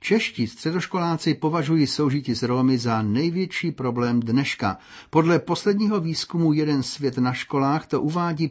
Čeští středoškoláci považují soužití s Romy za největší problém dneška. Podle posledního výzkumu Jeden svět na školách to uvádí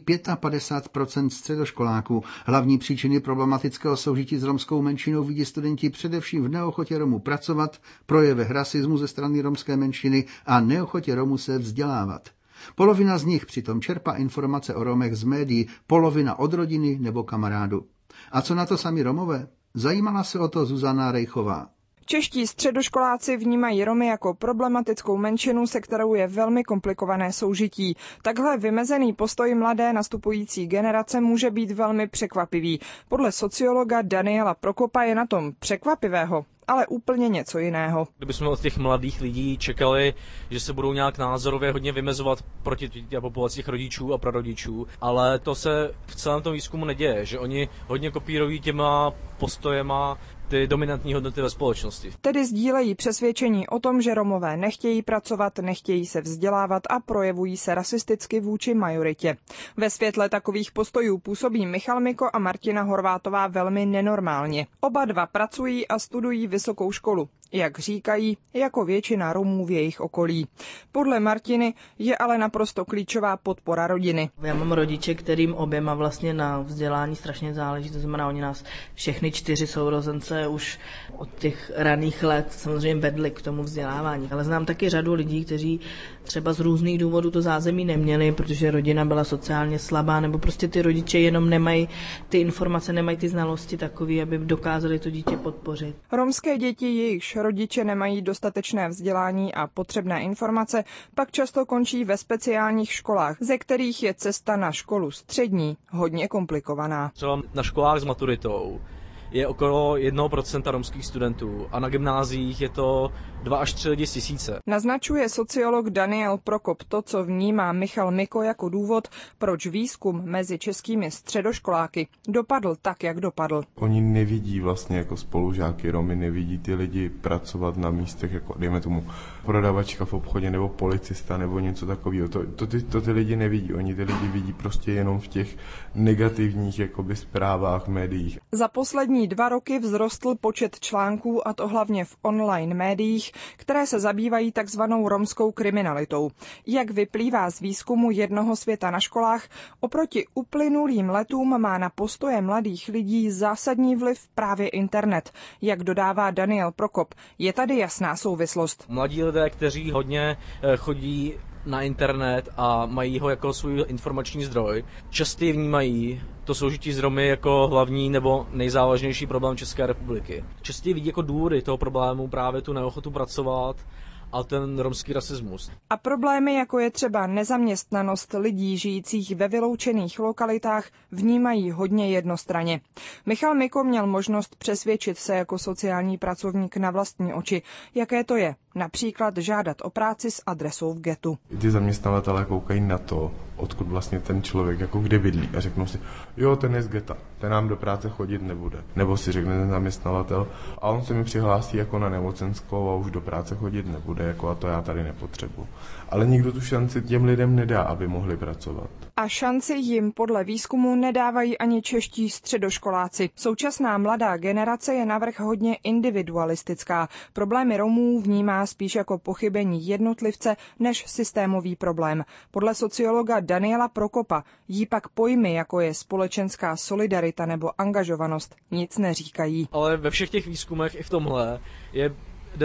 55% středoškoláků. Hlavní příčiny problematického soužití s romskou menšinou vidí studenti především v neochotě Romů pracovat, projevech rasismu ze strany romské menšiny a neochotě Romů se vzdělávat. Polovina z nich přitom čerpá informace o Romech z médií, polovina od rodiny nebo kamarádu. A co na to sami Romové? Zajímala se o to Zuzana Rejchová. Čeští středoškoláci vnímají Romy jako problematickou menšinu, se kterou je velmi komplikované soužití. Takhle vymezený postoj mladé nastupující generace může být velmi překvapivý. Podle sociologa Daniela Prokopa je na tom překvapivého ale úplně něco jiného. Kdybychom od těch mladých lidí čekali, že se budou nějak názorově hodně vymezovat proti té populaci těch rodičů a prarodičů, ale to se v celém tom výzkumu neděje, že oni hodně kopírují těma postojema ty dominantní hodnoty ve společnosti. Tedy sdílejí přesvědčení o tom, že Romové nechtějí pracovat, nechtějí se vzdělávat a projevují se rasisticky vůči majoritě. Ve světle takových postojů působí Michal Miko a Martina Horvátová velmi nenormálně. Oba dva pracují a studují vysokou školu. Jak říkají, jako většina Romů v jejich okolí. Podle Martiny je ale naprosto klíčová podpora rodiny. Já mám rodiče, kterým oběma vlastně na vzdělání strašně záleží, to znamená, oni nás všechny 4 sourozence už od těch raných let samozřejmě vedli k tomu vzdělávání. Ale znám taky řadu lidí, kteří třeba z různých důvodů to zázemí neměli, protože rodina byla sociálně slabá, nebo prostě ty rodiče jenom nemají ty informace, nemají ty znalosti takové, aby dokázali to dítě podpořit. Romské děti, jejichž rodiče nemají dostatečné vzdělání a potřebné informace, pak často končí ve speciálních školách, ze kterých je cesta na školu střední hodně komplikovaná. Třeba na školách s maturitou je okolo 1% romských studentů a na gymnáziích je to 2 až 3 lidi z 1000. Naznačuje sociolog Daniel Prokop to, co vnímá Michal Miko jako důvod, proč výzkum mezi českými středoškoláky dopadl tak, jak dopadl. Oni nevidí vlastně jako spolužáky Romy, nevidí ty lidi pracovat na místech, jako dejme tomu prodavačka v obchodě nebo policista nebo něco takového. To ty lidi nevidí, oni ty lidi vidí prostě jenom v těch negativních jakoby zprávách v médiích. Za poslední 2 roky vzrostl počet článků, a to hlavně v online médiích, které se zabývají takzvanou romskou kriminalitou. Jak vyplývá z výzkumu Jednoho světa na školách, oproti uplynulým letům má na postoje mladých lidí zásadní vliv právě internet. Jak dodává Daniel Prokop, je tady jasná souvislost. Mladí lidé, kteří hodně chodí na internet a mají ho jako svůj informační zdroj, častěji vnímají to soužití s Romy jako hlavní nebo nejzávažnější problém České republiky. Častěji vidí jako důvody toho problému právě tu neochotu pracovat a ten romský rasismus. A problémy, jako je třeba nezaměstnanost lidí žijících ve vyloučených lokalitách, vnímají hodně jednostranně. Michal Miko měl možnost přesvědčit se jako sociální pracovník na vlastní oči, jaké to je, například žádat o práci s adresou v ghettu. Ty zaměstnavatelé koukají na to, odkud vlastně ten člověk jako kde bydlí a řeknou si, jo, ten je z ghetta, ten nám do práce chodit nebude. Nebo si řekne ten zaměstnavatel a on se mi přihlásí jako na nemocenskou a už do práce chodit nebude, jako a to já tady nepotřebuji. Ale nikdo tu šanci těm lidem nedá, aby mohli pracovat. A šanci jim podle výzkumu nedávají ani čeští středoškoláci. Současná mladá generace je navrch hodně individualistická. Problémy Romů vnímá spíš jako pochybení jednotlivce než systémový problém. Podle sociologa Daniela Prokopa jí pak pojmy, jako je společenská solidarita nebo angažovanost, nic neříkají. Ale ve všech těch výzkumech i v tomhle je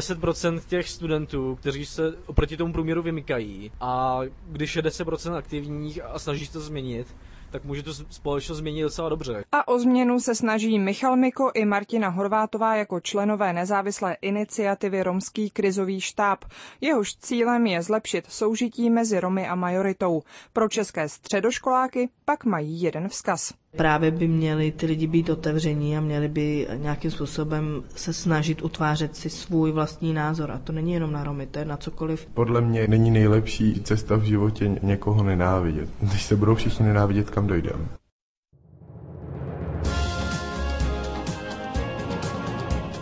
10% těch studentů, kteří se oproti tomu průměru vymykají, a když je 10% aktivních a snaží se to změnit, tak může to společnost změnit docela dobře. A o změnu se snaží Michal Miko i Martina Horvátová jako členové nezávislé iniciativy Romský krizový štáb. Jehož cílem je zlepšit soužití mezi Romy a majoritou. Pro české středoškoláky pak mají jeden vzkaz. Právě by měli ty lidi být otevření a měli by nějakým způsobem se snažit utvářet si svůj vlastní názor. A to není jenom na Romy, to je na cokoliv. Podle mě není nejlepší cesta v životě někoho nenávidět. Když se budou všichni nenávidět, kam dojdeme.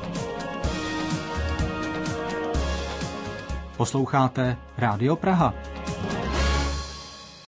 Posloucháte Rádio Praha.